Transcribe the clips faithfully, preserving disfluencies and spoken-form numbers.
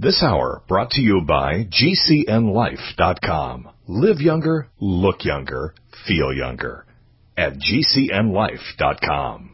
This hour brought to you by G C N Life dot com. Live younger, look younger, feel younger at G C N Life dot com.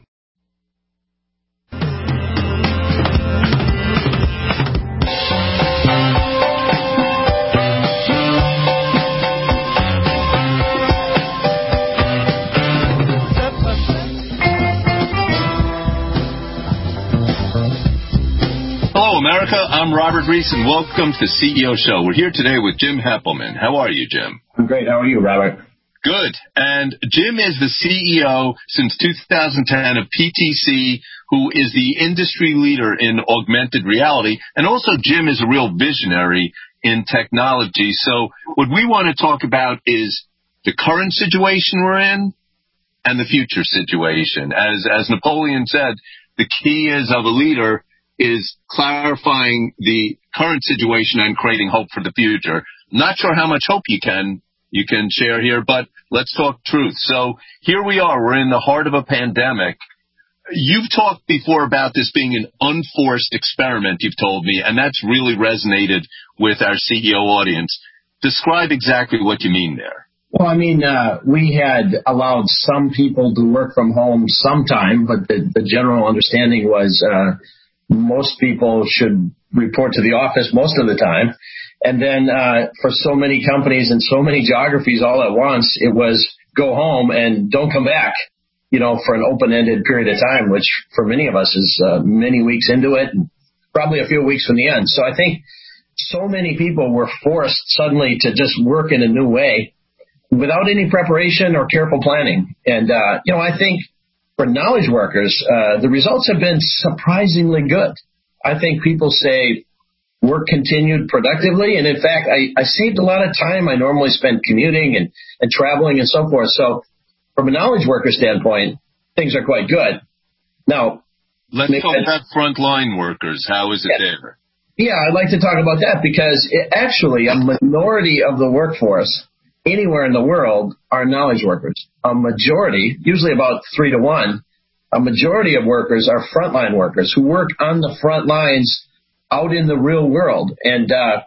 Hello, America. I'm Robert Reese, and welcome to the C E O Show. We're here today with Jim Heppelmann. How are you, Jim? I'm great. How are you, Robert? Good. And Jim is the C E O since two thousand ten of P T C, who is the industry leader in augmented reality. And also, Jim is a real visionary in technology. So what we want to talk about is the current situation we're in and the future situation. As, as Napoleon said, the key is of a leader is clarifying the current situation and creating hope for the future. Not sure how much hope you can you can share here, but let's talk truth. So here we are. We're in the heart of a pandemic. You've talked before about this being an unforced experiment, you've told me, and that's really resonated with our C E O audience. Describe exactly what you mean there. Well, I mean, uh, we had allowed some people to work from home sometime, but the, the general understanding was uh, most people should report to the office most of the time. And then uh, for so many companies and so many geographies all at once, it was go home and don't come back, you know, for an open-ended period of time, which for many of us is uh, many weeks into it, and probably a few weeks from the end. So I think so many people were forced suddenly to just work in a new way without any preparation or careful planning. And, uh, you know, I think for knowledge workers, uh, the results have been surprisingly good. I think people say work continued productively. And in fact, I, I saved a lot of time I normally spend commuting and, and traveling and so forth. So from a knowledge worker standpoint, things are quite good. Now, let's talk about frontline workers. How is it yeah, there? Yeah, I'd like to talk about that because it, actually a minority of the workforce anywhere in the world are knowledge workers. A majority, usually about three to one, a majority of workers are frontline workers who work on the front lines out in the real world. And uh,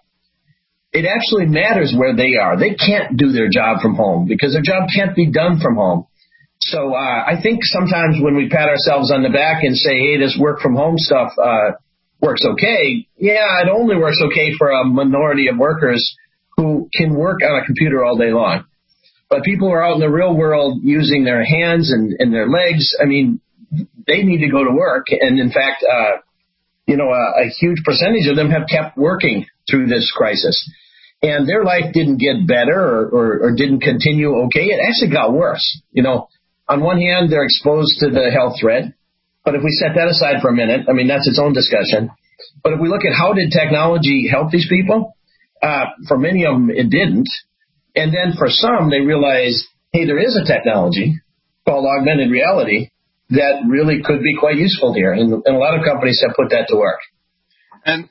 it actually matters where they are. They can't do their job from home because their job can't be done from home. So uh, I think sometimes when we pat ourselves on the back and say, hey, this work from home stuff uh, works okay, yeah, it only works okay for a minority of workers who can work on a computer all day long. But people who are out in the real world using their hands and, and their legs, I mean, they need to go to work. And in fact, uh, you know, a, a huge percentage of them have kept working through this crisis. And their life didn't get better or, or, or didn't continue okay. It actually got worse. You know, on one hand, they're exposed to the health threat. But if we set that aside for a minute, I mean, that's its own discussion. But if we look at how did technology help these people, Uh, for many of them, it didn't. And then for some, they realized, hey, there is a technology called augmented reality that really could be quite useful here. And, and a lot of companies have put that to work. And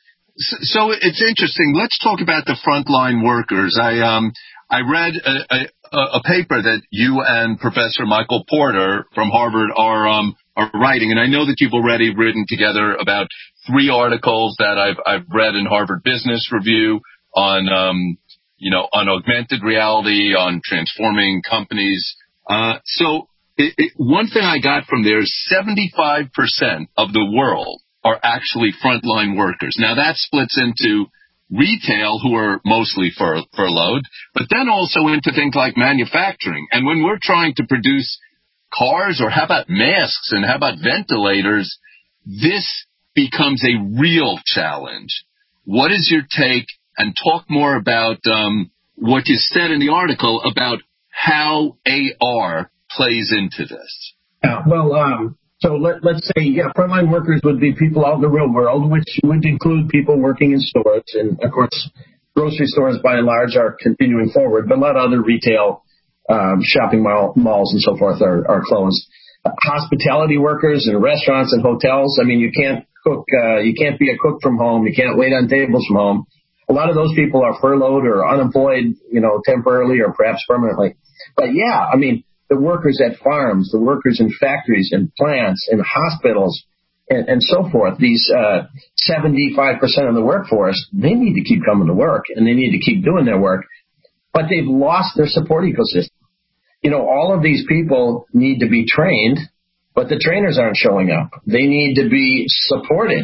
so it's interesting. Let's talk about the frontline workers. I um I read a, a, a paper that you and Professor Michael Porter from Harvard are um are writing, and I know that you've already written together about three articles that I've I've read in Harvard Business Review on, um, you know, on augmented reality, on transforming companies. Uh, so it, it, one thing I got from there is seventy-five percent of the world are actually frontline workers. Now that splits into retail, who are mostly fur- furloughed, but then also into things like manufacturing. And when we're trying to produce cars, or how about masks and how about ventilators, this becomes a real challenge. What is your take? And talk more about um, what you said in the article about how A R plays into this. Yeah, well, um, so let, let's say, yeah, frontline workers would be people out in the real world, which would include people working in stores. And, of course, grocery stores, by and large, are continuing forward. But a lot of other retail um, shopping mall, malls and so forth are, are closed. Uh, hospitality workers in restaurants and hotels, I mean, you can't cook. Uh, you can't be a cook from home. You can't wait on tables from home. A lot of those people are furloughed or unemployed, you know, temporarily or perhaps permanently. But yeah, I mean, the workers at farms, the workers in factories and plants and hospitals and, and so forth, these uh, seventy-five percent of the workforce, they need to keep coming to work, and they need to keep doing their work, but they've lost their support ecosystem. You know, all of these people need to be trained, but the trainers aren't showing up. They need to be supported,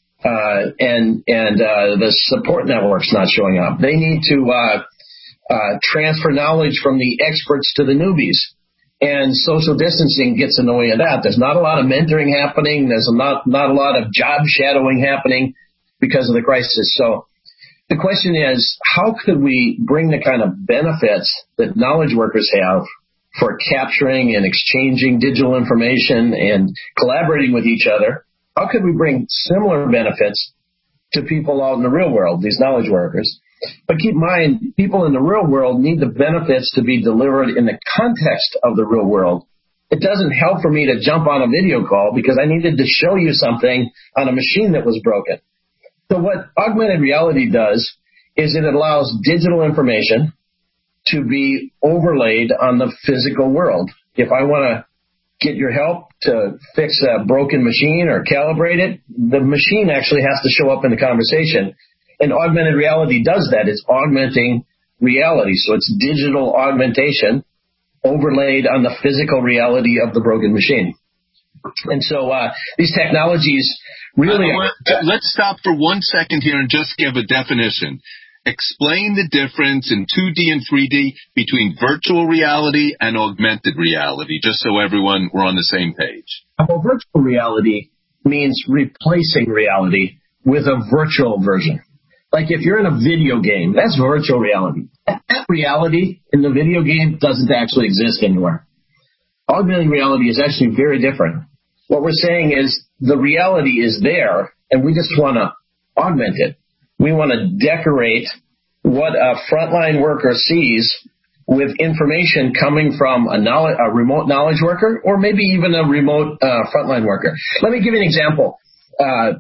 uh, and and uh, the support network's not showing up. They need to uh, uh, transfer knowledge from the experts to the newbies. And social distancing gets in the way of that. There's not a lot of mentoring happening. There's not, not a lot of job shadowing happening because of the crisis. So the question is, how could we bring the kind of benefits that knowledge workers have for capturing and exchanging digital information and collaborating with each other? How could we bring similar benefits to people out in the real world, these knowledge workers? But keep in mind, people in the real world need the benefits to be delivered in the context of the real world. It doesn't help for me to jump on a video call because I needed to show you something on a machine that was broken. So what augmented reality does is it allows digital information to be overlaid on the physical world. If I want to get your help to fix a broken machine or calibrate it, the machine actually has to show up in the conversation. And augmented reality does that. It's augmenting reality. So it's digital augmentation overlaid on the physical reality of the broken machine. And so uh, these technologies really... Uh, let's stop for one second here and just give a definition. Explain the difference in two D and three D between virtual reality and augmented reality, just so everyone we're on the same page. Well, virtual reality means replacing reality with a virtual version. Like if you're in a video game, that's virtual reality. That reality in the video game doesn't actually exist anywhere. Augmented reality is actually very different. What we're saying is the reality is there, and we just want to augment it. We want to decorate what a frontline worker sees with information coming from a, knowledge, a remote knowledge worker or maybe even a remote uh, frontline worker. Let me give you an example. Uh,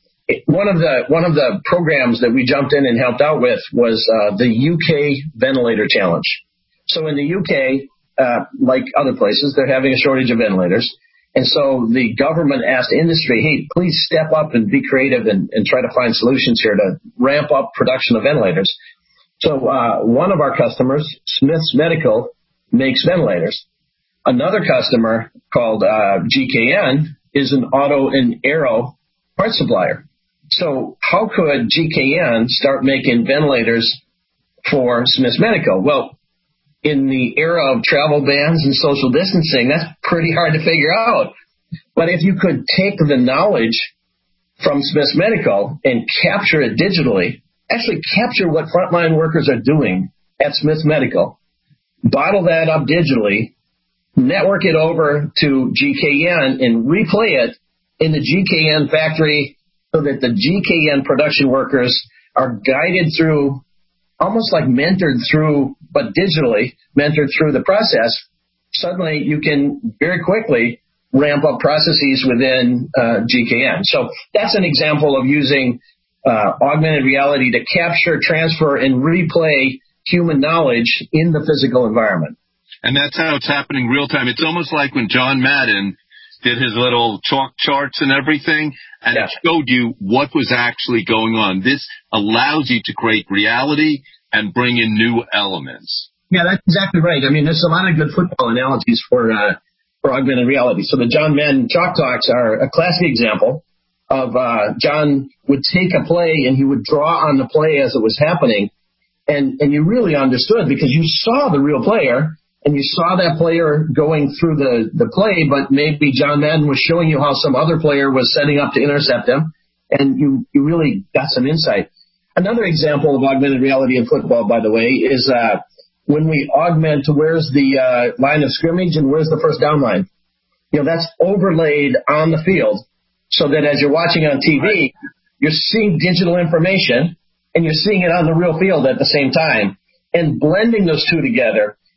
One of the one of the programs that we jumped in and helped out with was uh, the U K Ventilator Challenge. So in the U K, uh, like other places, they're having a shortage of ventilators. And so the government asked industry, hey, please step up and be creative and, and try to find solutions here to ramp up production of ventilators. So uh, one of our customers, Smiths Medical, makes ventilators. Another customer called uh, G K N is an auto and aero parts supplier. So how could G K N start making ventilators for Smiths Medical? Well, in the era of travel bans and social distancing, that's pretty hard to figure out. But if you could take the knowledge from Smiths Medical and capture it digitally, actually capture what frontline workers are doing at Smiths Medical, bottle that up digitally, network it over to G K N and replay it in the G K N factory so that the G K N production workers are guided through, almost like mentored through, but digitally mentored through the process. Suddenly you can very quickly ramp up processes within uh, G K N. So that's an example of using uh, augmented reality to capture, transfer, and replay human knowledge in the physical environment. And that's how it's happening real time. It's almost like when John Madden did his little chalk charts and everything, and yeah. It showed you what was actually going on. This allows you to create reality and bring in new elements. Yeah, that's exactly right. I mean, there's a lot of good football analogies for uh, for augmented reality. So the John Madden chalk talks are a classic example of uh, John would take a play and he would draw on the play as it was happening, and and you really understood because you saw the real player. And you saw that player going through the, the play, but maybe John Madden was showing you how some other player was setting up to intercept him, and you, you really got some insight. Another example of augmented reality in football, by the way, is uh, when we augment to where's the uh, line of scrimmage and where's the first down line. You know, that's overlaid on the field so that as you're watching on T V, you're seeing digital information and you're seeing it on the real field at the same time, and blending those two together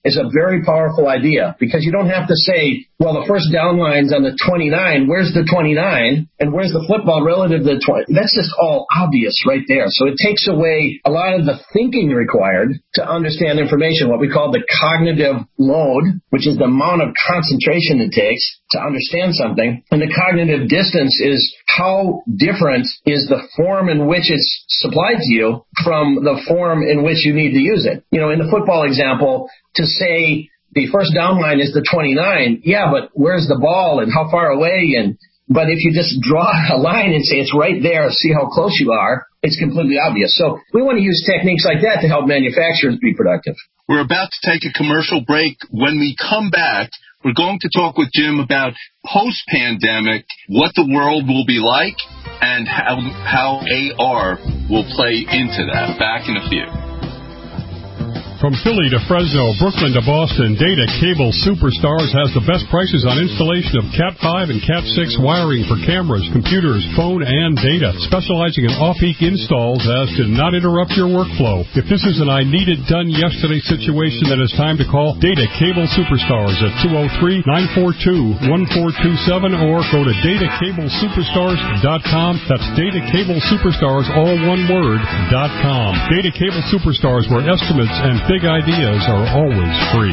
is a very powerful idea because you don't have to say, well, the first down line's on the twenty-nine. Where's the twenty-nine? And where's the football relative to the twenty? That's just all obvious right there. So it takes away a lot of the thinking required to understand information, what we call the cognitive load, which is the amount of concentration it takes to understand something. And the cognitive distance is how different is the form in which it's supplied to you from the form in which you need to use it. You know, in the football example, to say the first down line is the twenty-nine, yeah, but where's the ball and how far away? And but if you just draw a line and say it's right there, see how close you are, it's completely obvious. So we want to use techniques like that to help manufacturers be productive. We're about to take a commercial break. When we come back, we're going to talk with Jim about post-pandemic, what the world will be like, and how, how A R will play into that. Back in a few. From Philly to Fresno, Brooklyn to Boston, Data Cable Superstars has the best prices on installation of Cat five and Cat six wiring for cameras, computers, phone, and data. Specializing in off-peak installs as to not interrupt your workflow. If this is an I need it done yesterday situation, then it's time to call Data Cable Superstars at two oh three, nine four two, one four two seven or go to data cable superstars dot com. That's Data Cable Superstars, all one word, dot com. Data Cable Superstars, where estimates and big ideas are always free.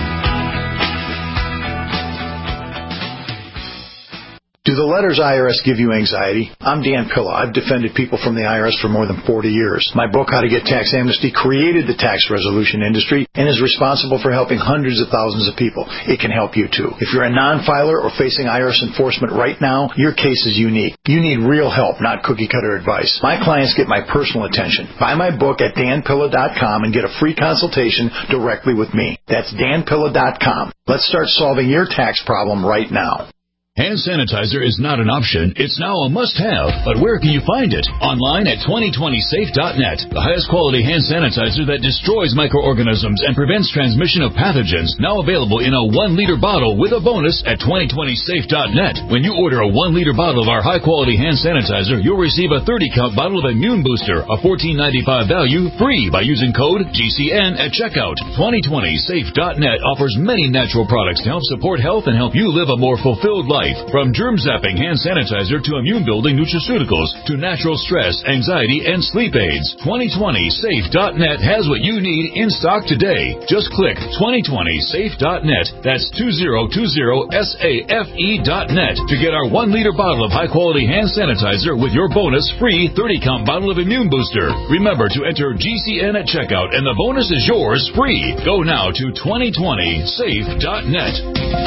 Do the letters I R S give you anxiety? I'm Dan Pilla. I've defended people from the I R S for more than forty years. My book, How to Get Tax Amnesty, created the tax resolution industry and is responsible for helping hundreds of thousands of people. It can help you, too. If you're a non-filer or facing I R S enforcement right now, your case is unique. You need real help, not cookie-cutter advice. My clients get my personal attention. Buy my book at dan pilla dot com and get a free consultation directly with me. That's dan pilla dot com. Let's start solving your tax problem right now. Hand sanitizer is not an option. It's now a must-have. But where can you find it? Online at twenty twenty safe dot net. The highest quality hand sanitizer that destroys microorganisms and prevents transmission of pathogens. Now available in a one liter bottle with a bonus at twenty twenty safe dot net. When you order a one liter bottle of our high-quality hand sanitizer, you'll receive a thirty count bottle of Immune Booster, a fourteen ninety-five value, free by using code G C N at checkout. twenty twenty safe dot net offers many natural products to help support health and help you live a more fulfilled life. From germ-zapping hand sanitizer to immune-building nutraceuticals to natural stress, anxiety, and sleep aids. twenty twenty safe dot net has what you need in stock today. Just click twenty twenty safe dot net. That's two zero two zero safe dot net to get our one liter bottle of high-quality hand sanitizer with your bonus free thirty count bottle of Immune Booster. Remember to enter G C N at checkout, and the bonus is yours free. Go now to twenty twenty safe dot net.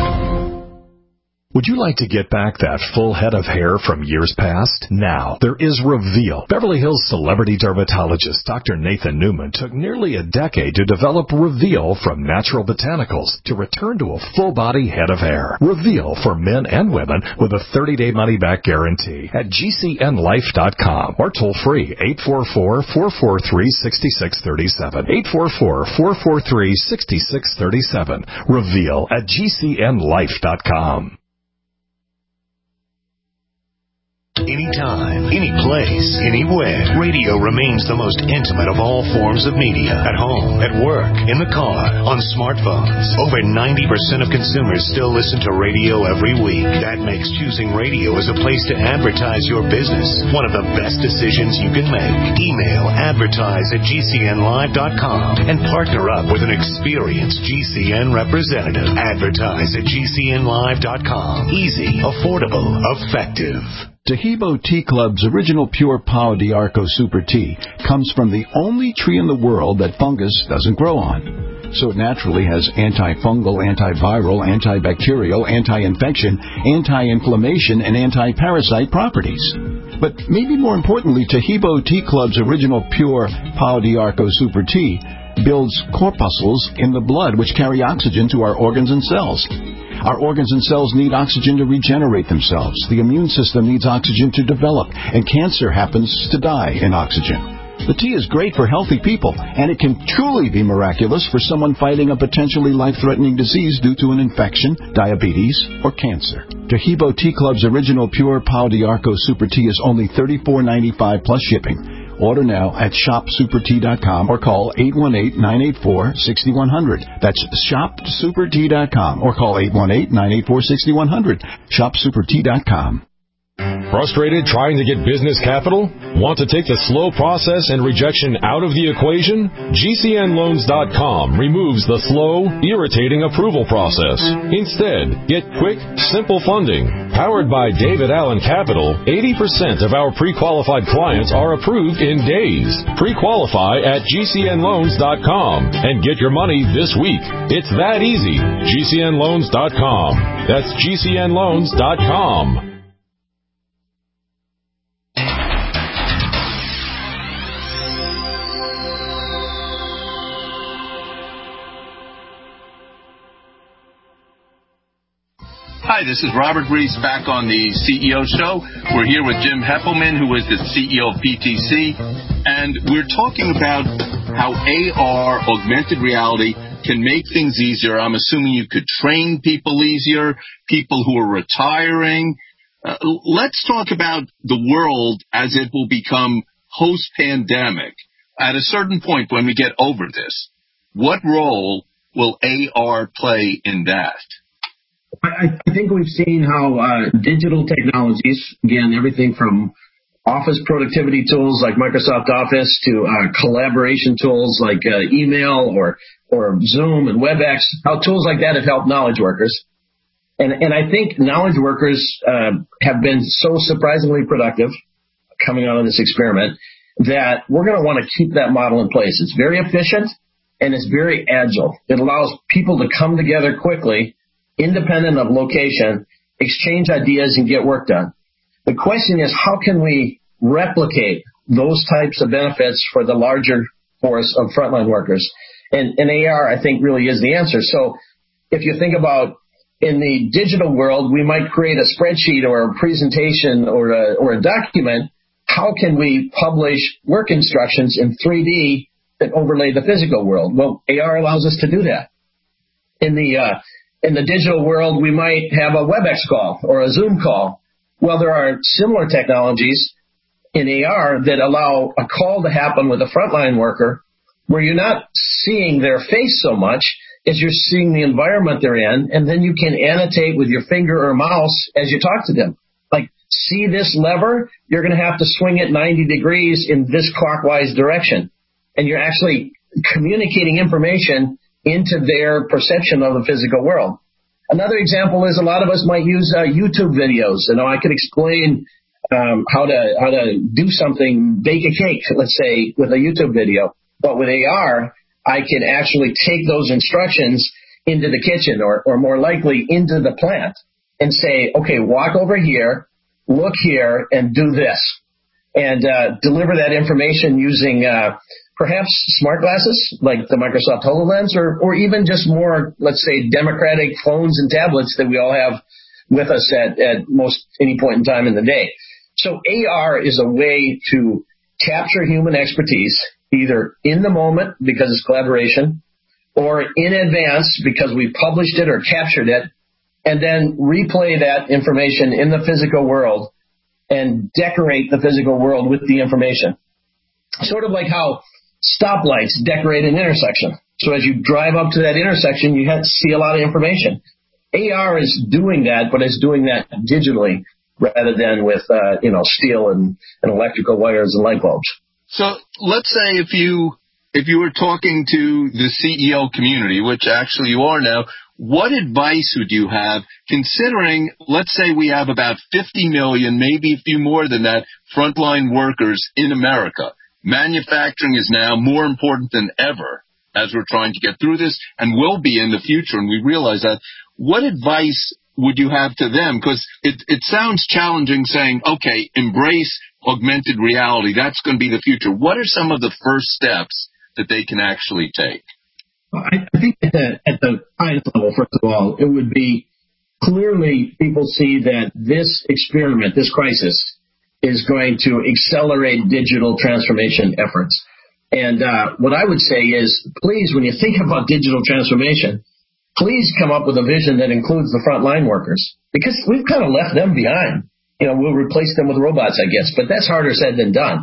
Would you like to get back that full head of hair from years past? Now, there is Reveal. Beverly Hills celebrity dermatologist Doctor Nathan Newman took nearly a decade to develop Reveal from natural botanicals to return to a full-body head of hair. Reveal for men and women with a thirty-day money-back guarantee at G C N life dot com or toll-free eight four four, four four three, six six three seven. eight four four, four four three, six six three seven. Reveal at G C N life dot com. Anytime, any place, anywhere. Radio remains the most intimate of all forms of media. At home, at work, in the car, on smartphones. Over ninety percent of consumers still listen to radio every week. That makes choosing radio as a place to advertise your business one of the best decisions you can make. Email advertise at G C N live dot com and partner up with an experienced G C N representative. Advertise at G C N live dot com. Easy, affordable, effective. Tahibo Tea Club's original pure Pau d'Arco Super Tea comes from the only tree in the world that fungus doesn't grow on. So it naturally has antifungal, antiviral, antibacterial, anti-infection, anti-inflammation, and anti-parasite properties. But maybe more importantly, Tahibo Tea Club's original pure Pau d'Arco Super Tea builds corpuscles in the blood which carry oxygen to our organs and cells. Our organs and cells need oxygen to regenerate themselves. The immune system needs oxygen to develop, and cancer happens to die in oxygen. The tea is great for healthy people, and it can truly be miraculous for someone fighting a potentially life-threatening disease due to an infection, diabetes, or cancer. Tahibo Tea Club's original pure Pau d'Arco Super Tea is only thirty-four ninety-five plus shipping. Order now at shop super tea dot com or call eight one eight, nine eight four, six one zero zero. That's shop super tea dot com or call eight one eight, nine eight four, six one zero zero. shop super tea dot com. Frustrated trying to get business capital? Want to take the slow process and rejection out of the equation? G C N loans dot com removes the slow, irritating approval process. Instead, get quick, simple funding. Powered by David Allen Capital, eighty percent of our pre-qualified clients are approved in days. Pre-qualify at G C N loans dot com and get your money this week. It's that easy. G C N loans dot com. That's G C N loans dot com. Hi, this is Robert Reese back on the C E O Show. We're here with Jim Heppelman, who is the C E O of P T C, and we're talking about how A R, augmented reality, can make things easier. I'm assuming you could train people easier, people who are retiring. Uh, let's talk about the world as it will become post-pandemic. At a certain point when we get over this, what role will A R play in that? I, I think we've seen how uh, digital technologies, again, everything from office productivity tools like Microsoft Office to uh, collaboration tools like uh, email or or Zoom and WebEx, how tools like that have helped knowledge workers. And and I think knowledge workers uh, have been so surprisingly productive coming out of this experiment that we're going to want to keep that model in place. It's very efficient and it's very agile. It allows people to come together quickly, independent of location, exchange ideas, and get work done. The question is, how can we replicate those types of benefits for the larger force of frontline workers? And, and A R, I think, really is the answer. So if you think about in the digital world, we might create a spreadsheet or a presentation or a, or a document. How can we publish work instructions in three D that overlay the physical world? Well, A R allows us to do that. In the uh, In the digital world, we might have a WebEx call or a Zoom call. Well, there are similar technologies in A R that allow a call to happen with a frontline worker where you're not seeing their face so much as you're seeing the environment they're in, and then you can annotate with your finger or mouse as you talk to them. Like, see this lever? You're going to have to swing it ninety degrees in this clockwise direction. And you're actually communicating information into their perception of the physical world. Another example is a lot of us might use uh, YouTube videos. You know, I could explain um, how to how to do something, bake a cake, let's say, with a YouTube video. But with A R, I can actually take those instructions into the kitchen or, or more likely into the plant and say, okay, walk over here, look here, and do this. And uh, deliver that information using uh, perhaps smart glasses like the Microsoft HoloLens or, or even just more, let's say, democratic phones and tablets that we all have with us at, at most any point in time in the day. So A R is a way to capture human expertise either in the moment because it's collaboration or in advance because we published it or captured it and then replay that information in the physical world and decorate the physical world with the information. Sort of like how stoplights decorate an intersection. So as you drive up to that intersection, you have to see a lot of information. A R is doing that, but it's doing that digitally rather than with, uh, you know, steel and, and electrical wires and light bulbs. So let's say if you if you were talking to the C E O community, which actually you are now, what advice would you have considering, let's say we have about fifty million, maybe a few more than that, frontline workers in America? Manufacturing is now more important than ever as we're trying to get through this and will be in the future, and we realize that. What advice would you have to them? Because it, it sounds challenging saying, okay, embrace augmented reality. That's going to be the future. What are some of the first steps that they can actually take? Well, I, I think at the, at the highest level, first of all, it would be clearly people see that this experiment, this crisis, is going to accelerate digital transformation efforts. And uh, what I would say is, please, when you think about digital transformation, please come up with a vision that includes the frontline workers, because we've kind of left them behind. You know, we'll replace them with robots, I guess, but that's harder said than done.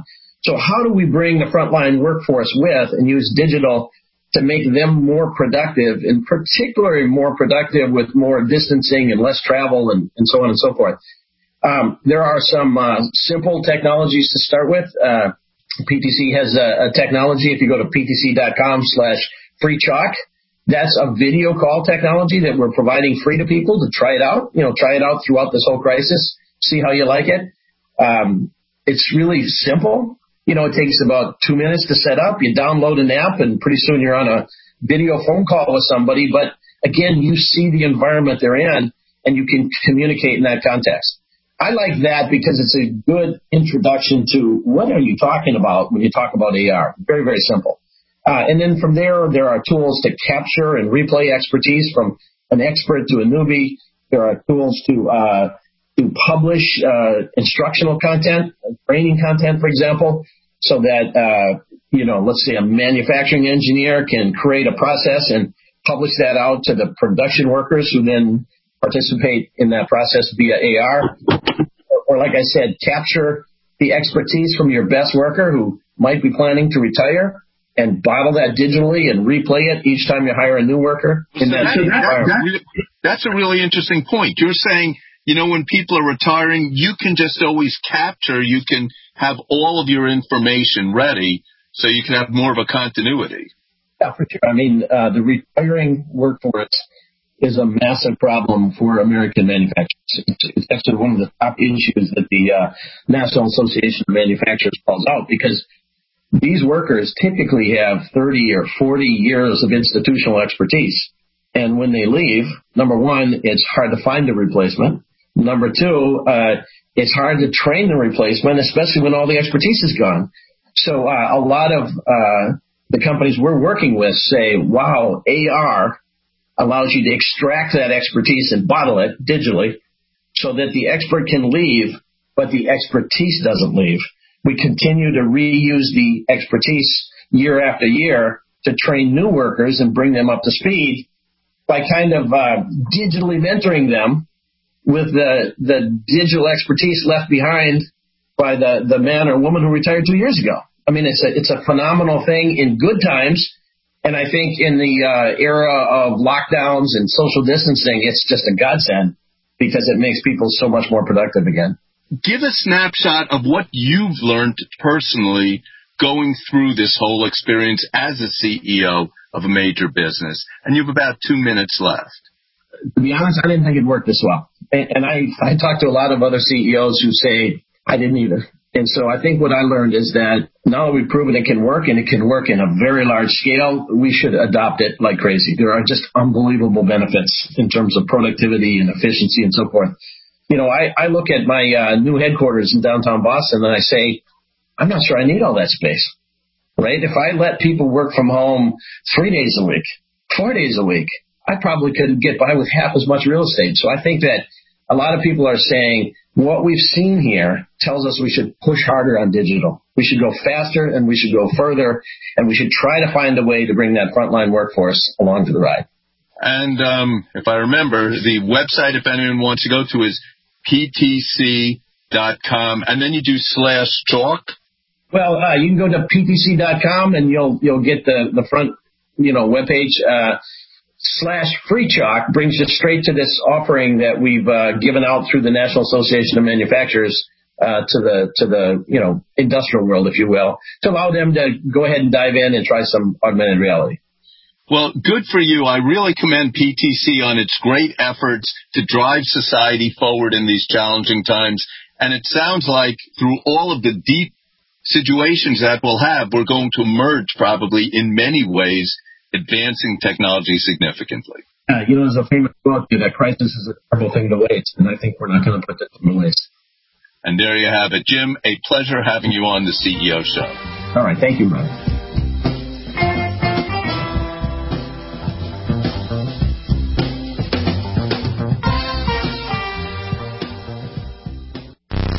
So how do we bring the frontline workforce with and use digital to make them more productive, and particularly more productive with more distancing and less travel and, and so on and so forth? Um, there are some uh, simple technologies to start with. Uh, P T C has a, a technology. If you go to p t c dot com slash free chalk, that's a video call technology that we're providing free to people to try it out. You know, try it out throughout this whole crisis. See how you like it. Um, it's really simple. You know, it takes about two minutes to set up. You download an app, and pretty soon you're on a video phone call with somebody. But again, you see the environment they're in, and you can communicate in that context. I like that because it's a good introduction to what are you talking about when you talk about A R. Very, very simple. Uh, and then from there, there are tools to capture and replay expertise from an expert to a newbie. There are tools to uh, to publish uh, instructional content, training content, for example, so that, uh, you know, let's say a manufacturing engineer can create a process and publish that out to the production workers who then participate in that process via A R. Or, like I said, capture the expertise from your best worker who might be planning to retire and bottle that digitally and replay it each time you hire a new worker. In so that that, that, that, that's a really interesting point. You're saying, you know, when people are retiring, you can just always capture, you can have all of your information ready so you can have more of a continuity. Yeah, for sure. I mean, uh, the retiring workforce is a massive problem for American manufacturers. It's actually one of the top issues that the uh, National Association of Manufacturers calls out, because these workers typically have thirty or forty years of institutional expertise. And when they leave, number one, it's hard to find a replacement. Number two, uh, it's hard to train the replacement, especially when all the expertise is gone. So uh, a lot of uh, the companies we're working with say, wow, A R allows you to extract that expertise and bottle it digitally so that the expert can leave, but the expertise doesn't leave. We continue to reuse the expertise year after year to train new workers and bring them up to speed by kind of uh, digitally mentoring them with the the digital expertise left behind by the, the man or woman who retired two years ago. I mean, it's a, it's a phenomenal thing in good times. And I think in the uh, era of lockdowns and social distancing, it's just a godsend because it makes people so much more productive again. Give a snapshot of what you've learned personally going through this whole experience as a C E O of a major business. And you have about two minutes left. To be honest, I didn't think it worked this well. And, and I, I talked to a lot of other C E Os who say, I didn't either. And so I think what I learned is that now that we've proven it can work, and it can work in a very large scale, we should adopt it like crazy. There are just unbelievable benefits in terms of productivity and efficiency and so forth. You know, I, I look at my uh, new headquarters in downtown Boston and I say, I'm not sure I need all that space, right? If I let people work from home three days a week, four days a week, I probably could get by with half as much real estate. So I think that a lot of people are saying what we've seen here tells us we should push harder on digital. We should go faster and we should go further, and we should try to find a way to bring that frontline workforce along for the ride. And um, if I remember, the website, if anyone wants to go to, is p t c dot com, and then you do slash chalk. Well, uh, you can go to p t c dot com and you'll you'll get the, the front, you know, webpage. Uh, slash free chalk brings you straight to this offering that we've uh, given out through the National Association of Manufacturers uh, to the to the you know industrial world, if you will, to allow them to go ahead and dive in and try some augmented reality. Well, good for you. I really commend P T C on its great efforts to drive society forward in these challenging times. And it sounds like through all of the deep situations that we'll have, we're going to emerge probably in many ways, advancing technology significantly. Uh, you know, there's a famous quote that crisis is a terrible thing to waste, and I think we're not going to put that to waste. And there you have it. Jim, a pleasure having you on the C E O Show. All right. Thank you, brother. Maybe not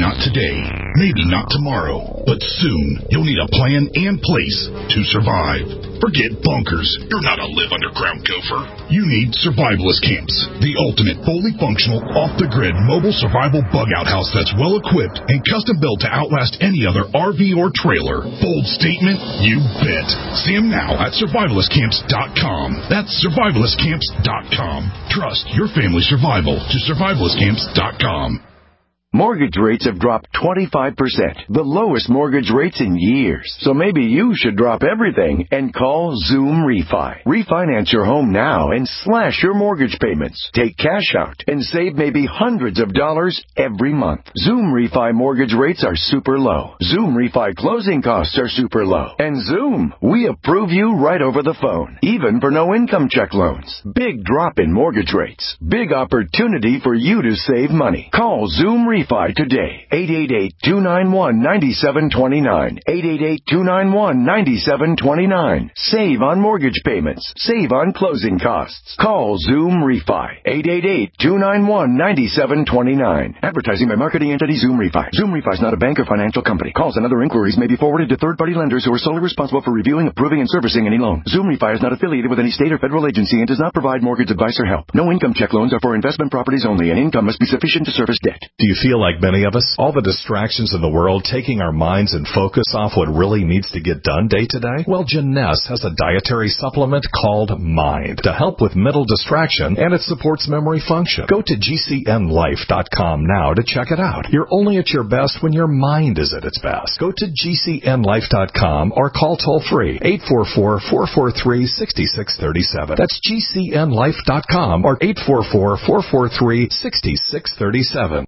not today, maybe not tomorrow, but soon you'll need a plan and place to survive. Forget bunkers. You're not a live underground gopher. You need Survivalist Camps, the ultimate fully functional, off-the-grid mobile survival bug-out house that's well-equipped and custom-built to outlast any other R V or trailer. Bold statement? You bet. See them now at survivalist camps dot com. That's survivalist camps dot com. Trust your family's survival to survivalist camps dot com. Mortgage rates have dropped twenty-five percent, the lowest mortgage rates in years. So maybe you should drop everything and call Zoom Refi. Refinance your home now and slash your mortgage payments. Take cash out and save maybe hundreds of dollars every month. Zoom Refi mortgage rates are super low. Zoom Refi closing costs are super low. And Zoom, we approve you right over the phone, even for no income check loans. Big drop in mortgage rates. Big opportunity for you to save money. Call Zoom Refi. Refi today. eight eight eight, two nine one, nine seven two nine. eight eight eight, two nine one, nine seven two nine. Save on mortgage payments. Save on closing costs. Call Zoom Refi. eight eight eight, two nine one, nine seven two nine. Advertising by marketing entity Zoom Refi. Zoom Refi is not a bank or financial company. Calls and other inquiries may be forwarded to third-party lenders who are solely responsible for reviewing, approving, and servicing any loan. Zoom Refi is not affiliated with any state or federal agency and does not provide mortgage advice or help. No income check loans are for investment properties only, and income must be sufficient to service debt. Do you feel like many of us, all the distractions in the world taking our minds and focus off what really needs to get done day to day? Well, Jeunesse has a dietary supplement called Mind to help with mental distraction, and it supports memory function. Go to G C N life dot com now to check it out. You're only at your best when your mind is at its best. Go to G C N life dot com or call toll-free eight four four, four four three, six six three seven. That's G C N life dot com or eight four four, four four three, six six three seven.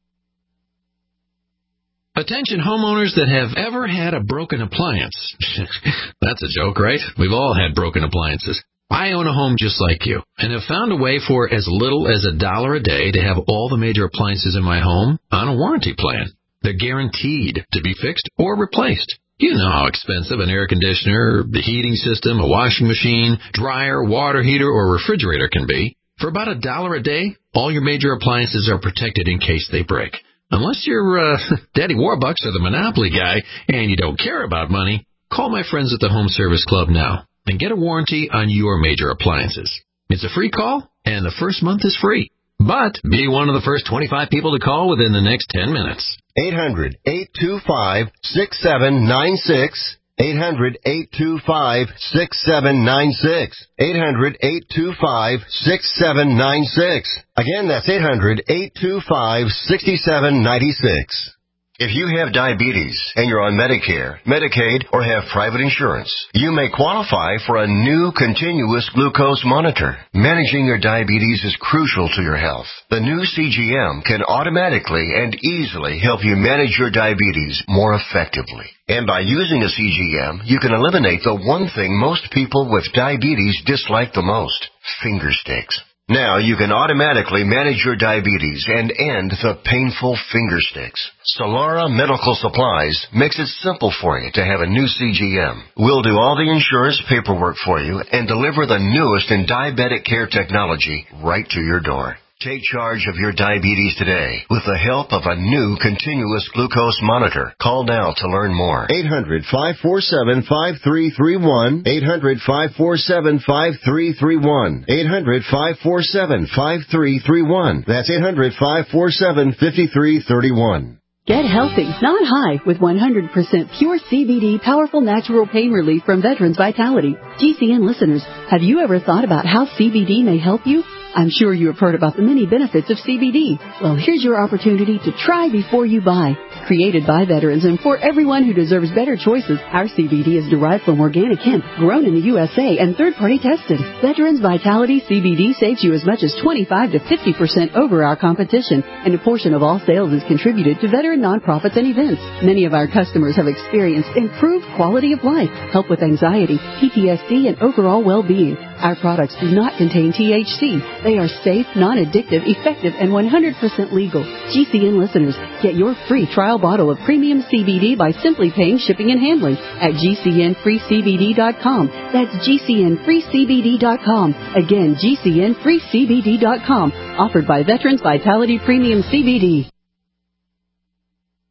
Attention homeowners that have ever had a broken appliance. That's a joke, right? We've all had broken appliances. I own a home just like you and have found a way for as little as a dollar a day to have all the major appliances in my home on a warranty plan. They're guaranteed to be fixed or replaced. You know how expensive an air conditioner, the heating system, a washing machine, dryer, water heater, or refrigerator can be. For about a dollar a day, all your major appliances are protected in case they break. Unless you're uh, Daddy Warbucks or the Monopoly guy and you don't care about money, call my friends at the Home Service Club now and get a warranty on your major appliances. It's a free call, and the first month is free. But be one of the first twenty-five people to call within the next ten minutes. eight hundred, eight two five, six seven nine six. eight hundred, eight two five, six seven nine six. eight hundred, eight two five, six seven nine six. Again, that's eight hundred, eight two five, six seven nine six. If you have diabetes and you're on Medicare, Medicaid, or have private insurance, you may qualify for a new continuous glucose monitor. Managing your diabetes is crucial to your health. The new C G M can automatically and easily help you manage your diabetes more effectively. And by using a C G M, you can eliminate the one thing most people with diabetes dislike the most: finger sticks. Now you can automatically manage your diabetes and end the painful finger sticks. Solara Medical Supplies makes it simple for you to have a new C G M. We'll do all the insurance paperwork for you and deliver the newest in diabetic care technology right to your door. Take charge of your diabetes today with the help of a new continuous glucose monitor. Call now to learn more. eight hundred, five four seven, five three three one. eight hundred, five four seven, five three three one. eight hundred, five four seven, five three three one. That's eight hundred, five four seven, five three three one. Get healthy, not high, with one hundred percent pure C B D powerful natural pain relief from Veterans Vitality. G C N listeners, have you ever thought about how C B D may help you? I'm sure you have heard about the many benefits of C B D. Well, here's your opportunity to try before you buy. Created by veterans and for everyone who deserves better choices, our C B D is derived from organic hemp, grown in the U S A, and third-party tested. Veterans Vitality C B D saves you as much as twenty-five to fifty percent over our competition, and a portion of all sales is contributed to veteran nonprofits and events. Many of our customers have experienced improved quality of life, help with anxiety, P T S D, and overall well-being. Our products do not contain T H C. They are safe, non-addictive, effective, and one hundred percent legal. G C N listeners, get your free trial bottle of premium C B D by simply paying shipping and handling at G C N free C B D dot com. That's G C N free C B D dot com. Again, G C N free C B D dot com. Offered by Veterans Vitality Premium C B D.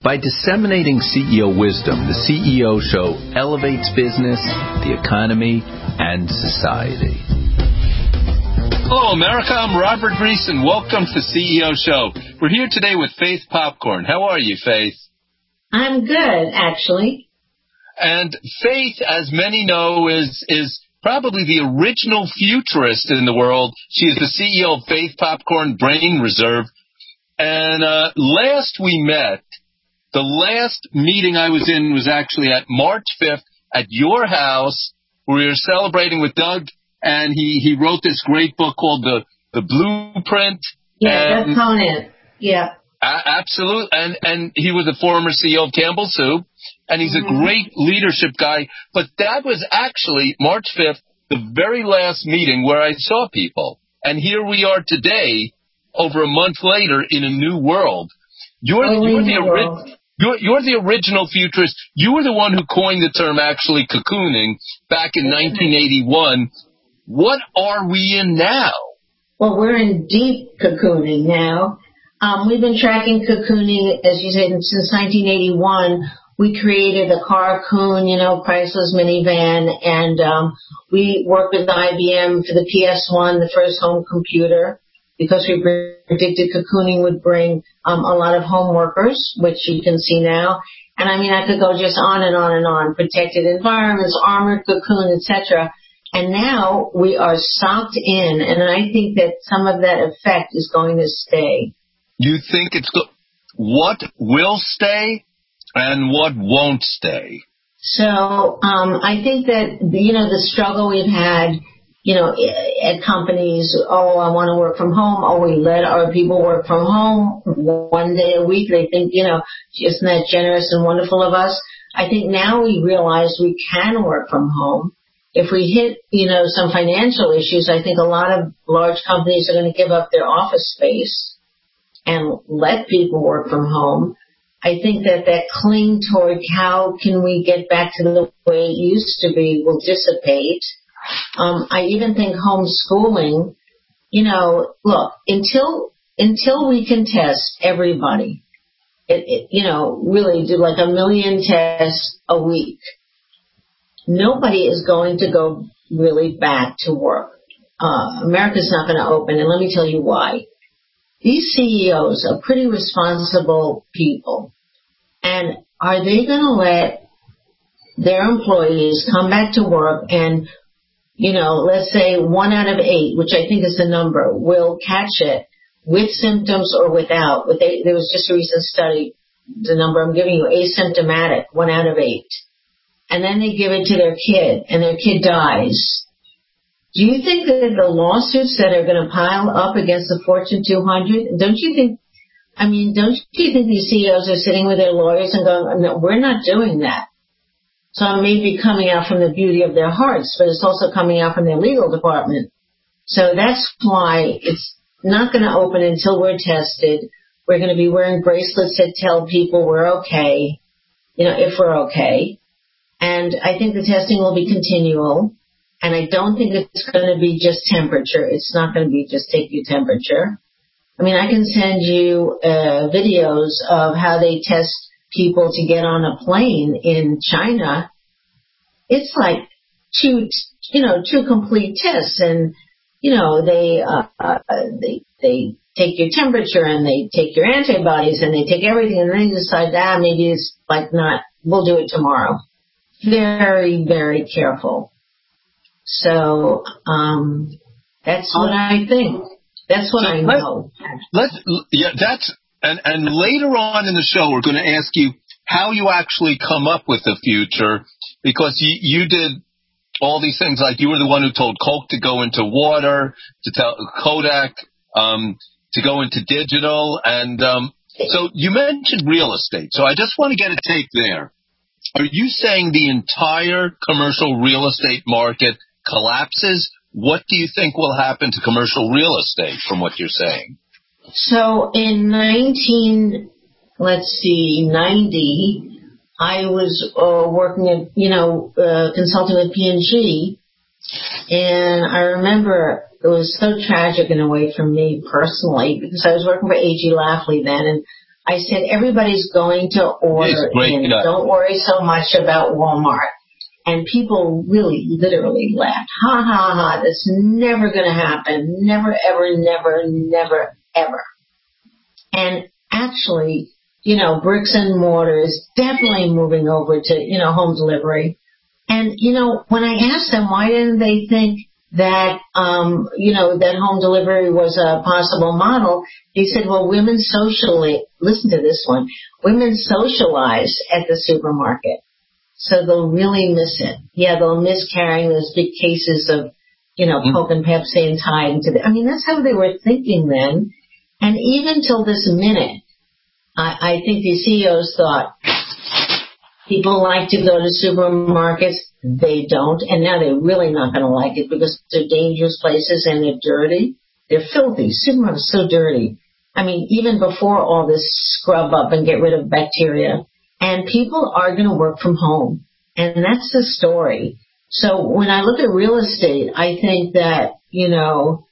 By disseminating C E O wisdom, the C E O Show elevates business, the economy, and society. Hello, America. I'm Robert Reese, and welcome to C E O Show. We're here today with Faith Popcorn. How are you, Faith? I'm good, actually. And Faith, as many know, is is probably the original futurist in the world. She is the C E O of Faith Popcorn Brain Reserve. And uh, last we met, the last meeting I was in was actually at March fifth at your house. We were celebrating with Doug, and he, he wrote this great book called The the Blueprint. Yeah, that's Conan. Yeah. A- absolutely. And and he was a former C E O of Campbell Soup, and he's mm-hmm. a great leadership guy. But that was actually March fifth, the very last meeting where I saw people. And here we are today, over a month later, in a new world. You're, oh, you're the original. You're, you're the original futurist. You were the one who coined the term, actually, cocooning back in nineteen eighty-one. What are we in now? Well, we're in deep cocooning now. Um, we've been tracking cocooning, as you said, since nineteen eighty-one. We created the Car-Coon, you know, Chrysler's minivan, and um, we worked with I B M for the P S one, the first home computer, because we predicted cocooning would bring um, a lot of home workers, which you can see now. And I mean, I could go just on and on and on. Protected environments, armored cocoon, et cetera. And now we are socked in, and I think that some of that effect is going to stay. You think it's go- what will stay and what won't stay? So um, I think that, you know, the struggle we've had, you know, at companies, oh, I want to work from home. Oh, we let our people work from home one day a week. They think, you know, isn't that generous and wonderful of us? I think now we realize we can work from home. If we hit, you know, some financial issues, I think a lot of large companies are going to give up their office space and let people work from home. I think that that cling toward how can we get back to the way it used to be will dissipate. Um, I even think homeschooling, you know, look, until until we can test everybody, it, it, you know, really do like a million tests a week, nobody is going to go really back to work. Uh, America's not going to open, and let me tell you why. These C E Os are pretty responsible people, and are they going to let their employees come back to work and, you know, let's say one out of eight, which I think is the number, will catch it with symptoms or without. But they, there was just a recent study, the number I'm giving you, asymptomatic, one out of eight. And then they give it to their kid, and their kid dies. Do you think that the lawsuits that are going to pile up against the Fortune two hundred, don't you think, I mean, don't you think these C E Os are sitting with their lawyers and going, no, we're not doing that? So it may be coming out from the beauty of their hearts, but it's also coming out from their legal department. So that's why it's not going to open until we're tested. We're going to be wearing bracelets that tell people we're okay, you know, if we're okay. And I think the testing will be continual. And I don't think it's going to be just temperature. It's not going to be just take your temperature. I mean, I can send you uh, videos of how they test people to get on a plane in China. It's like two, you know, two complete tests, and you know they uh, uh, they they take your temperature and they take your antibodies and they take everything, and then they decide, ah, maybe it's like not. We'll do it tomorrow. Very, very careful. So um, that's what I think. That's what so I know. Let's, let's yeah, that's. And, and later on in the show, we're going to ask you how you actually come up with the future, because you, you did all these things. Like you were the one who told Coke to go into water, to tell Kodak um, to go into digital. And um, so you mentioned real estate. So I just want to get a take there. Are you saying the entire commercial real estate market collapses? What do you think will happen to commercial real estate from what you're saying? So in nineteen, let's see, ninety, I was uh, working at, you know, uh, consulting with P and G, and I remember it was so tragic in a way for me personally, because I was working for A G Lafley then, and I said, everybody's going to order in. Don't worry so much about Walmart. And people really, literally laughed. Ha, ha, ha. That's never going to happen. Never, ever, never, never, ever. And actually, you know, bricks and mortar is definitely moving over to, you know, home delivery. And, you know, when I asked them, why didn't they think that, um, you know, that home delivery was a possible model, they said, well, women socially, listen to this one, women socialize at the supermarket. So they'll really miss it. Yeah, they'll miss carrying those big cases of, you know, Coke and Pepsi and Tide into the, I mean, that's how they were thinking then. And even till this minute, I, I think the C E Os thought people like to go to supermarkets. They don't. And now they're really not going to like it because they're dangerous places and they're dirty. They're filthy. Supermarkets are so dirty. I mean, even before all this scrub up and get rid of bacteria. And people are going to work from home. And that's the story. So when I look at real estate, I think that, you know,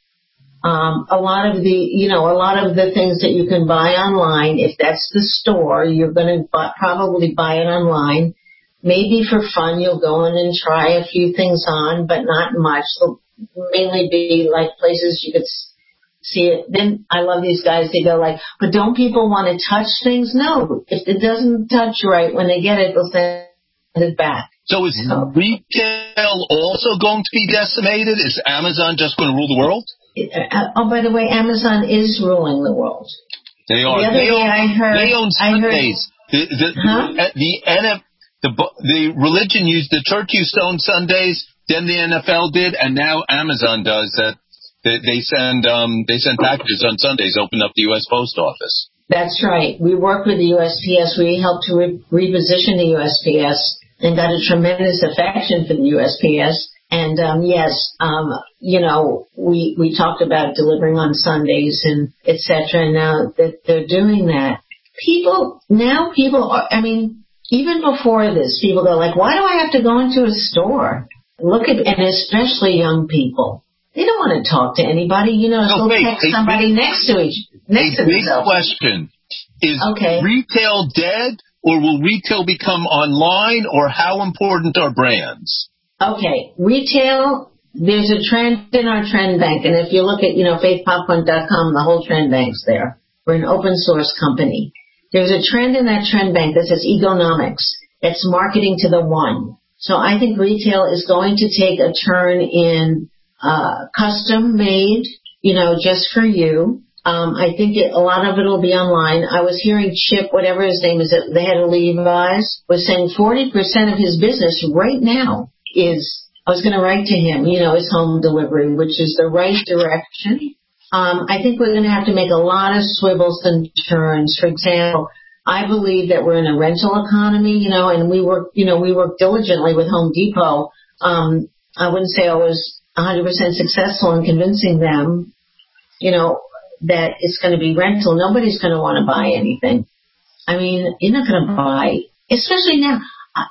um, a lot of the, you know, a lot of the things that you can buy online, if that's the store, you're going to buy, probably buy it online. Maybe for fun, you'll go in and try a few things on, but not much. They'll mainly be like places you could see it. Then I love these guys. They go like, but don't people want to touch things? No. If it doesn't touch right when they get it, they'll send it back. So is so, retail also going to be decimated? Is Amazon just going to rule the world? Uh, oh, by the way, Amazon is ruling the world. They are. The other they day own, I heard. They own Sundays. I heard, the the, huh? the, the, N F, the the religion used, the church used to own Sundays, then the N F L did, and now Amazon does that. They, they send um they send packages on Sundays. Open up the U S Post Office. That's right. We worked with the U S P S. We helped to re- reposition the U S P S and got a tremendous affection for the U S P S. And, um, yes, um, you know, we, we talked about delivering on Sundays and et cetera. And now that they're doing that, people, now people are, I mean, even before this, people go like, why do I have to go into a store? Look at, and especially young people. They don't want to talk to anybody. You know, no, they'll wait, text somebody big, next to each, next a to big themselves. question. Is okay. retail dead, or will retail become online, or how important are brands? Okay, retail, there's a trend in our trend bank, and if you look at, you know, faith popcorn dot com, the whole trend bank's there. We're an open source company. There's a trend in that trend bank that says egonomics. That's marketing to the one. So I think retail is going to take a turn in uh custom made, you know, just for you. Um, I think it, a lot of it will be online. I was hearing Chip, whatever his name is, the head of Levi's, was saying forty percent of his business right now is, I was going to write to him, you know, is home delivery, which is the right direction. Um, I think we're going to have to make a lot of swivels and turns. For example, I believe that we're in a rental economy, you know, and we work, you know, we work diligently with Home Depot. Um, I wouldn't say I was one hundred percent successful in convincing them, you know, that it's going to be rental. Nobody's going to want to buy anything. I mean, you're not going to buy, especially now,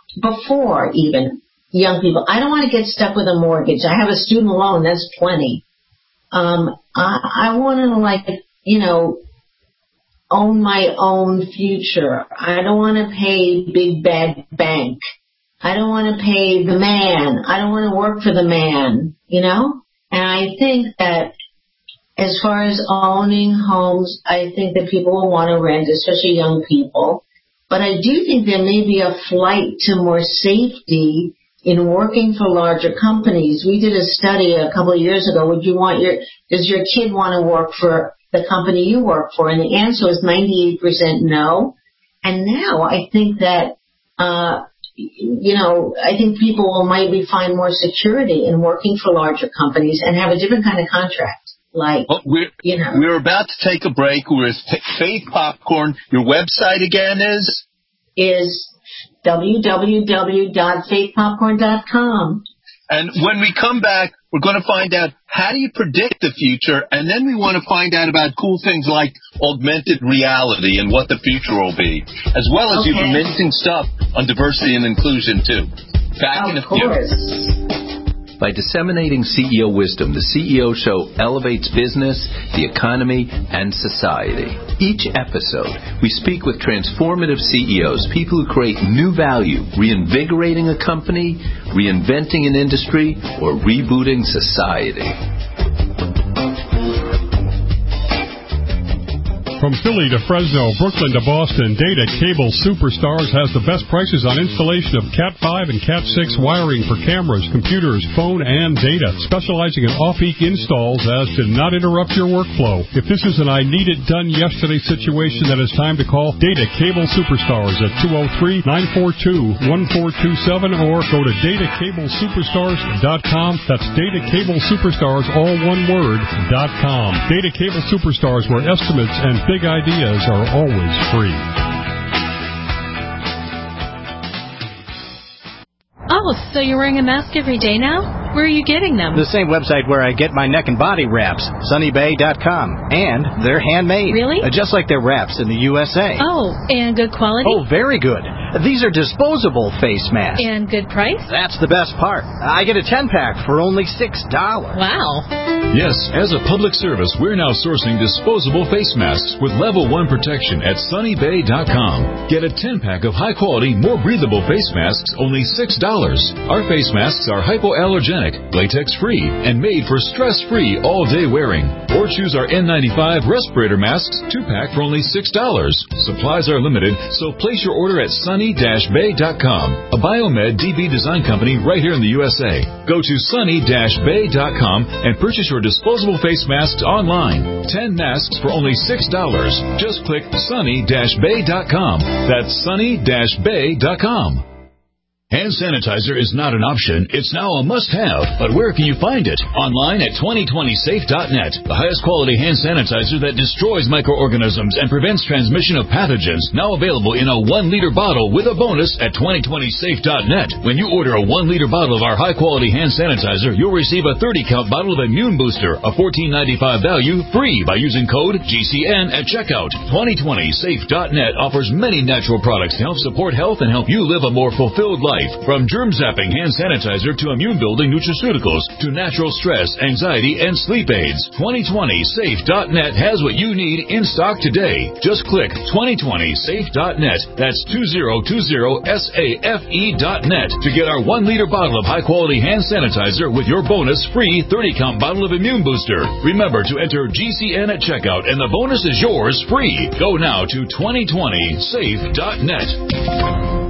before even young people. I don't want to get stuck with a mortgage. I have a student loan. That's plenty. Um, I, I want to, like, you know, own my own future. I don't want to pay big bad bank. I don't want to pay the man. I don't want to work for the man, you know? And I think that as far as owning homes, I think that people will want to rent, especially young people. But I do think there may be a flight to more safety in working for larger companies. We did a study a couple of years ago. Would you want your, does your kid want to work for the company you work for? And the answer was ninety-eight percent no. And now I think that, uh, you know, I think people will maybe find more security in working for larger companies and have a different kind of contract. Like, well, we're, you know. We're about to take a break. We're with Faith Popcorn. Your website again is? Is w w w dot faith popcorn dot com. And when we come back, we're going to find out how do you predict the future, and then we want to find out about cool things like augmented reality and what the future will be, as well as okay. your amazing stuff on diversity and inclusion, too. Back of in a course. few. By disseminating C E O wisdom, the C E O Show elevates business, the economy, and society. Each episode, we speak with transformative C E Os, people who create new value, reinvigorating a company, reinventing an industry, or rebooting society. From Philly to Fresno, Brooklyn to Boston, Data Cable Superstars has the best prices on installation of Cat five and Cat six wiring for cameras, computers, phone, and data, specializing in off-peak installs as to not interrupt your workflow. If this is an I-need-it-done-yesterday situation, then it's time to call Data Cable Superstars at two oh three, nine four two, one four two seven or go to data cable superstars dot com. That's Data Cable Superstars, all one word, dot com. Data Cable Superstars, where estimates and big ideas are always free. Oh, so you're wearing a mask every day now? Where are you getting them? The same website where I get my neck and body wraps, sunny bay dot com. And they're handmade. Really? Uh, just like their wraps in the U S A. Oh, and good quality? Oh, very good. These are disposable face masks. And good price? That's the best part. I get a ten-pack for only six dollars. Wow. Yes, as a public service, we're now sourcing disposable face masks with level one protection at sunny bay dot com. Get a ten-pack of high-quality, more breathable face masks, only six dollars. Our face masks are hypoallergenic, latex-free, and made for stress-free all-day wearing. Or choose our N ninety-five respirator masks, two-pack for only six dollars. Supplies are limited, so place your order at sunny dash bay dot com, a Biomed D B design company right here in the U S A. Go to sunny dash bay dot com and purchase your disposable face masks online. ten masks for only six dollars. Just click sunny dash bay dot com. That's sunny dash bay dot com. Hand sanitizer is not an option, it's now a must-have. But where can you find it? Online at twenty twenty safe dot net. The highest quality hand sanitizer that destroys microorganisms and prevents transmission of pathogens. Now available in a one liter bottle with a bonus at twenty twenty safe dot net. When you order a one liter bottle of our high-quality hand sanitizer, you'll receive a thirty count bottle of Immune Booster, a fourteen ninety-five value, free by using code G C N at checkout. twenty twenty safe dot net offers many natural products to help support health and help you live a more fulfilled life. From germ-zapping hand sanitizer to immune-building nutraceuticals to natural stress, anxiety, and sleep aids. twenty twenty safe dot net has what you need in stock today. Just click twenty twenty safe dot net. That's two thousand twenty safe dot net to get our one liter bottle of high-quality hand sanitizer with your bonus free thirty count bottle of Immune Booster. Remember to enter G C N at checkout, and the bonus is yours free. Go now to twenty twenty safe dot net.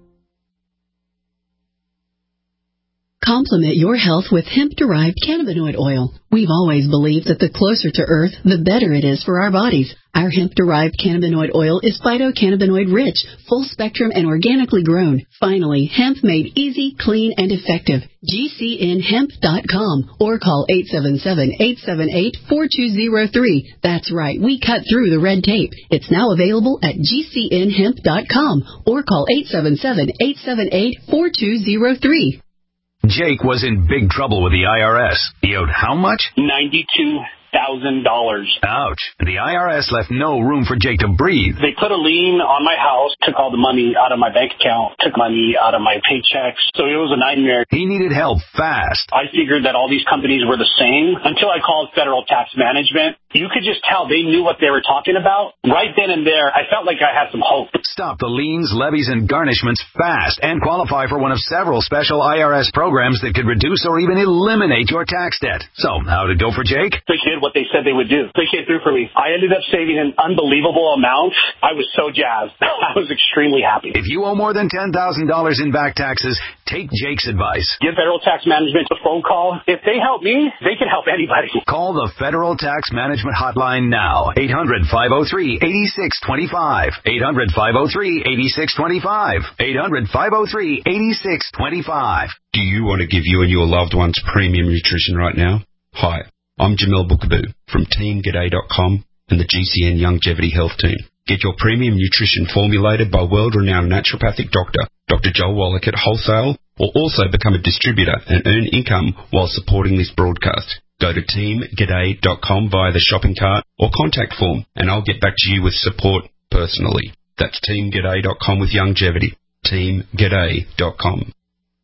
Complement your health with hemp-derived cannabinoid oil. We've always believed that the closer to Earth, the better it is for our bodies. Our hemp-derived cannabinoid oil is phytocannabinoid-rich, full-spectrum, and organically grown. Finally, hemp made easy, clean, and effective. G C N hemp dot com or call eight seven seven, eight seven eight, four two zero three. That's right, we cut through the red tape. It's now available at G C N hemp dot com or call eight seven seven, eight seven eight, four two zero three. Jake was in big trouble with the I R S. He owed how much? ninety-two thousand dollars. Ouch. The I R S left no room for Jake to breathe. They put a lien on my house, took all the money out of my bank account, took money out of my paychecks. So it was a nightmare. He needed help fast. I figured that all these companies were the same until I called Federal Tax Management. You could just tell they knew what they were talking about. Right then and there, I felt like I had some hope. Stop the liens, levies, and garnishments fast and qualify for one of several special I R S programs that could reduce or even eliminate your tax debt. So, how did it go for Jake? They did what they said they would do. They came through for me. I ended up saving an unbelievable amount. I was so jazzed. I was extremely happy. If you owe more than ten thousand dollars in back taxes, take Jake's advice. Give Federal Tax Management a phone call. If they help me, they can help anybody. Call the Federal Tax Management Hotline now. eight hundred, five oh three, eight six two five. eight hundred, five oh three, eight six two five. eight hundred, five oh three, eight six two five. Do you want to give you and your loved ones premium nutrition right now? Hi, I'm Jamel Bookaboo from team g'day dot com and the G C N Longevity Health Team. Get your premium nutrition formulated by world-renowned naturopathic doctor, Doctor Joel Wallach at Wholesale, or also become a distributor and earn income while supporting this broadcast. Go to team g'day dot com via the shopping cart or contact form, and I'll get back to you with support personally. That's team g'day dot com with longevity. team g'day dot com.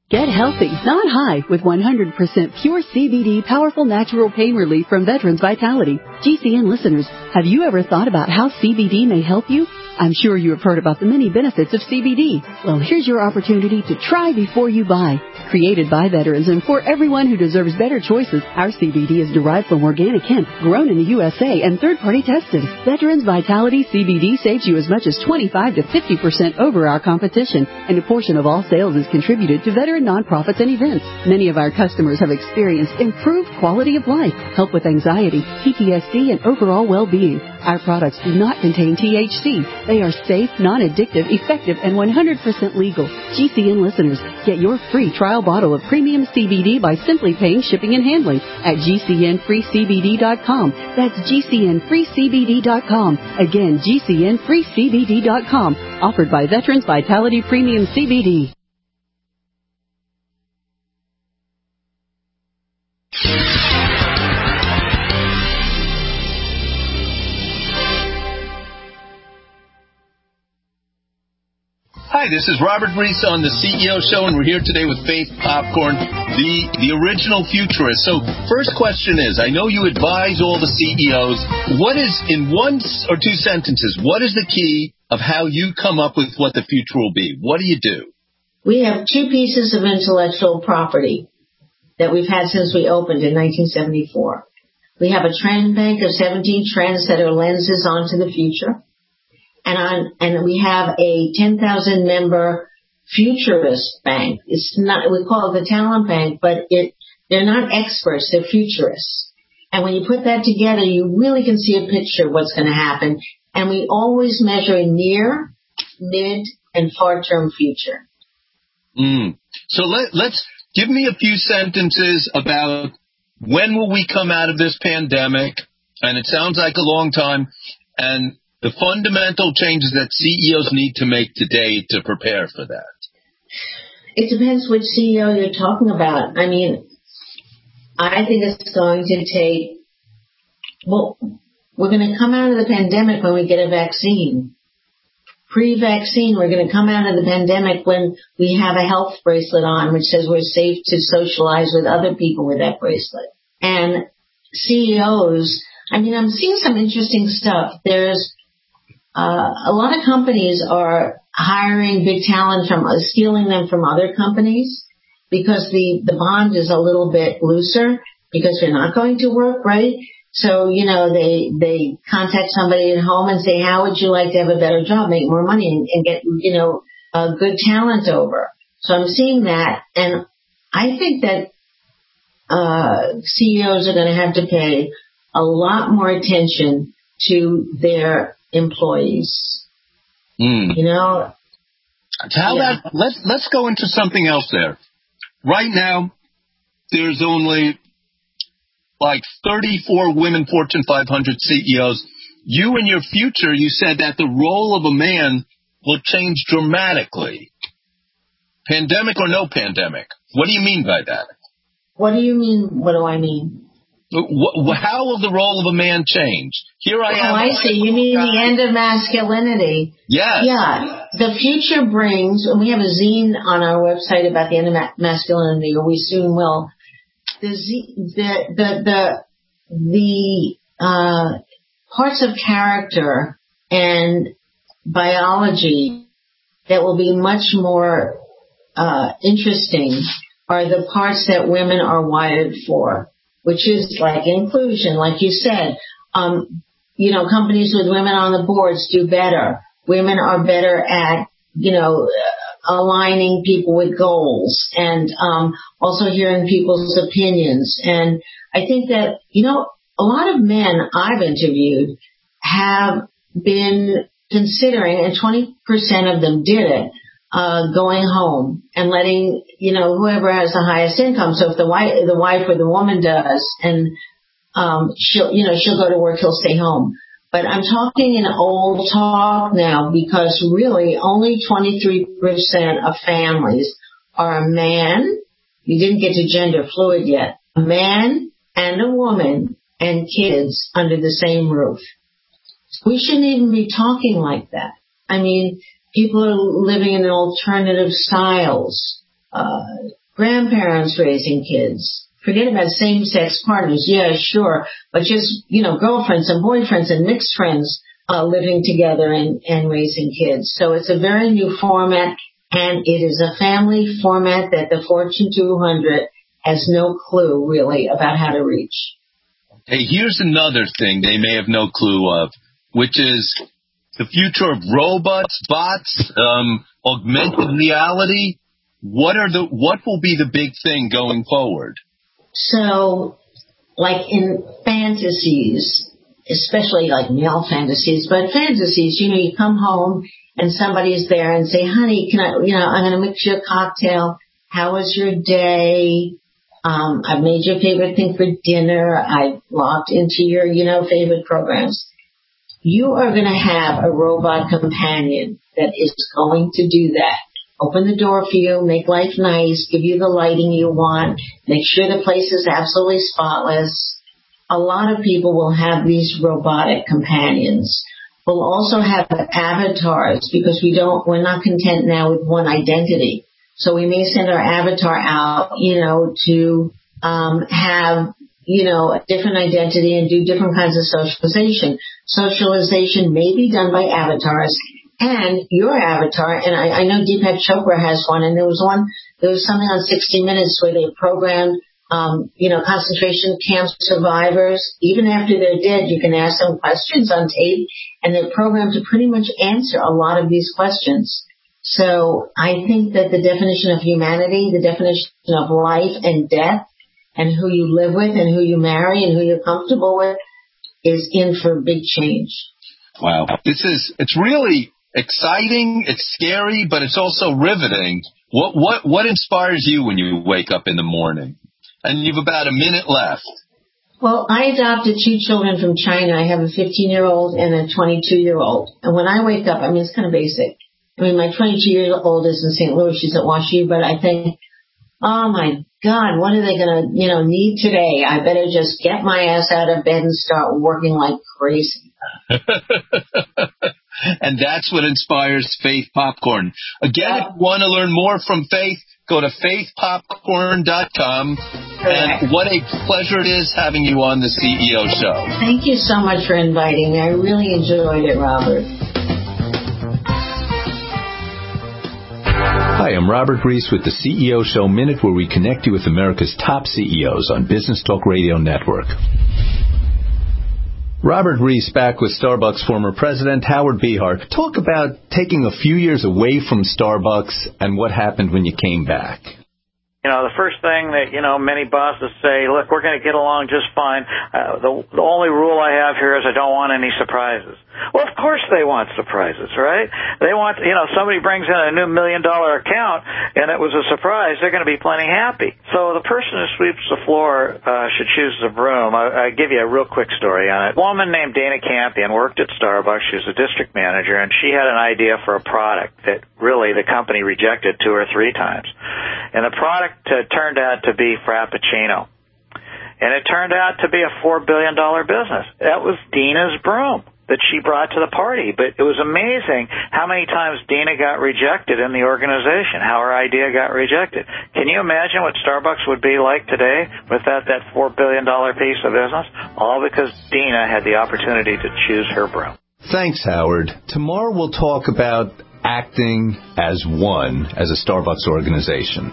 Get healthy, not high, with one hundred percent pure C B D powerful natural pain relief from Veterans Vitality. G C N listeners, have you ever thought about how C B D may help you? I'm sure you have heard about the many benefits of C B D. Well, here's your opportunity to try before you buy. Created by veterans and for everyone who deserves better choices, our C B D is derived from organic hemp, grown in the U S A, and third-party tested. Veterans Vitality C B D saves you as much as twenty-five to fifty percent over our competition, and a portion of all sales is contributed to veteran nonprofits and events. Many of our customers have experienced improved quality of life, help with anxiety, P T S D, and overall well-being. Our products do not contain T H C. They are safe, non-addictive, effective, and one hundred percent legal. G C N listeners, get your free trial bottle of premium C B D by simply paying shipping and handling at G C N free C B D dot com. That's G C N free C B D dot com. Again, G C N free C B D dot com. Offered by Veterans Vitality Premium C B D. Hi, this is Robert Reese on the C E O Show, and we're here today with Faith Popcorn, the, the original futurist. So first question is, I know you advise all the C E Os. What is, in one or two sentences, what is the key of how you come up with what the future will be? What do you do? We have two pieces of intellectual property that we've had since we opened in nineteen seventy-four. We have a trend bank of seventeen trends that are lenses onto the future. And on, and we have a ten thousand member futurist bank. It's not, we call it the talent bank, but it, they're not experts, they're futurists. And when you put that together, you really can see a picture of what's going to happen. And we always measure near, mid, and far-term future. Mm. So let, let's give me a few sentences about when will we come out of this pandemic? And it sounds like a long time. And the fundamental changes that C E Os need to make today to prepare for that. It depends which C E O you're talking about. I mean, I think it's going to take, well, we're going to come out of the pandemic when we get a vaccine. Pre-vaccine, we're going to come out of the pandemic when we have a health bracelet on, which says we're safe to socialize with other people with that bracelet. And C E Os, I mean, I'm seeing some interesting stuff. There's Uh, a lot of companies are hiring big talent from, uh, stealing them from other companies because the, the bond is a little bit looser because they're not going to work, right? So, you know, they, they contact somebody at home and say, how would you like to have a better job, make more money and, and get, you know, uh, good talent over? So I'm seeing that. And I think that, uh, C E Os are going to have to pay a lot more attention to their employees. Mm. You know, how yeah. that let's let's go into something else there. Right now, there's only like thirty-four women Fortune five hundred C E Os. You in your future, you said that the role of a man will change dramatically. Pandemic or no pandemic? What do you mean by that? What do you mean? What do I mean? How will the role of a man change? Here I am. Oh, I see. You mean the end of masculinity? Yes. Yeah. The future brings, and we have a zine on our website about the end of ma- masculinity, or we soon will. The z- the the the the uh, parts of character and biology that will be much more uh, interesting are the parts that women are wired for, which is like inclusion, like you said. Um, you know, companies with women on the boards do better. Women are better at, you know, aligning people with goals and um, also hearing people's opinions. And I think that, you know, a lot of men I've interviewed have been considering, and twenty percent of them did it, uh, going home and letting, you know, whoever has the highest income. So if the wife, the wife or the woman does, and, um, she'll, you know, she'll go to work, he'll stay home. But I'm talking in old talk now because really only twenty-three percent of families are a man. You didn't get to gender fluid yet. A man and a woman and kids under the same roof. We shouldn't even be talking like that. I mean, people are living in alternative styles. Uh, grandparents raising kids. Forget about same-sex partners. Yeah, sure. But just, you know, girlfriends and boyfriends and mixed friends uh, living together and, and raising kids. So it's a very new format, and it is a family format that the Fortune two hundred has no clue, really, about how to reach. Hey, here's another thing they may have no clue of, which is the future of robots, bots, um, augmented reality. What are the what will be the big thing going forward? So, like in fantasies, especially like male fantasies, but fantasies, you know, you come home and somebody's there and say, honey, can I, you know, I'm going to mix you a cocktail. How was your day? Um, I've made your favorite thing for dinner. I've logged into your, you know, favorite programs. You are going to have a robot companion that is going to do that. Open the door for you, make life nice, give you the lighting you want, make sure the place is absolutely spotless. A lot of people will have these robotic companions. We'll also have avatars because we don't, we're not content now with one identity. So we may send our avatar out, you know, to um, have, you know, a different identity and do different kinds of socialization. Socialization may be done by avatars. And your avatar, and I, I know Deepak Chopra has one, and there was one, there was something on sixty minutes where they programmed, um, you know, concentration camp survivors. Even after they're dead, you can ask them questions on tape, and they're programmed to pretty much answer a lot of these questions. So I think that the definition of humanity, the definition of life and death, and who you live with and who you marry and who you're comfortable with is in for a big change. Wow. This is, it's really exciting, it's scary, but it's also riveting. What what what inspires you when you wake up in the morning? And you've about a minute left. Well, I adopted two children from China. I have a fifteen-year-old and a twenty-two-year-old. And when I wake up, I mean, it's kind of basic. I mean, my twenty-two-year-old is in Saint Louis. She's at WashU, but I think, oh, my God, what are they going to, you know, need today? I better just get my ass out of bed and start working like crazy. And that's what inspires Faith Popcorn. Again, if you want to learn more from Faith, go to faith popcorn dot com. And what a pleasure it is having you on the C E O Show. Thank you so much for inviting me. I really enjoyed it, Robert. Hi, I'm Robert Reese with the C E O Show Minute, where we connect you with America's top C E Os on Business Talk Radio Network. Robert Reese back with Starbucks former president Howard Behar. Talk about taking a few years away from Starbucks and what happened when you came back. You know, the first thing that, you know, many bosses say, look, we're going to get along just fine. Uh, the, the only rule I have here is I don't want any surprises. Well, of course they want surprises, right? They want, you know, somebody brings in a new million dollar account and it was a surprise, they're going to be plenty happy. So the person who sweeps the floor uh, should choose the broom. I, I give you a real quick story on it. A woman named Dana Campion worked at Starbucks. She was a district manager, and she had an idea for a product that really the company rejected two or three times. And the product uh, turned out to be Frappuccino. And it turned out to be a four billion dollars business. That was Dina's broom that she brought to the party. But it was amazing how many times Dina got rejected in the organization, how her idea got rejected. Can you imagine what Starbucks would be like today without that four billion dollars piece of business? All because Dina had the opportunity to choose her broom. Thanks, Howard. Tomorrow we'll talk about acting as one as a Starbucks organization.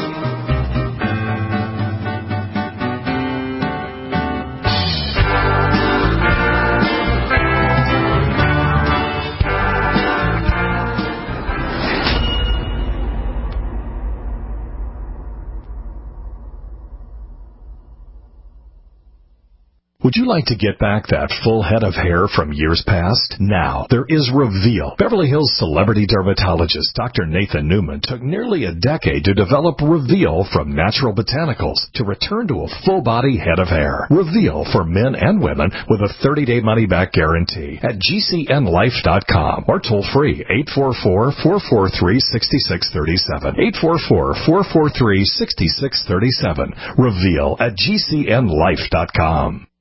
Would you like to get back that full head of hair from years past? Now, there is Reveal. Beverly Hills celebrity dermatologist Doctor Nathan Newman took nearly a decade to develop Reveal from natural botanicals to return to a full-body head of hair. Reveal for men and women with a thirty-day money-back guarantee at G C N life dot com or toll-free eight four four, four four three, six six three seven. eight four four, four four three, six six three seven. Reveal at G C N life dot com.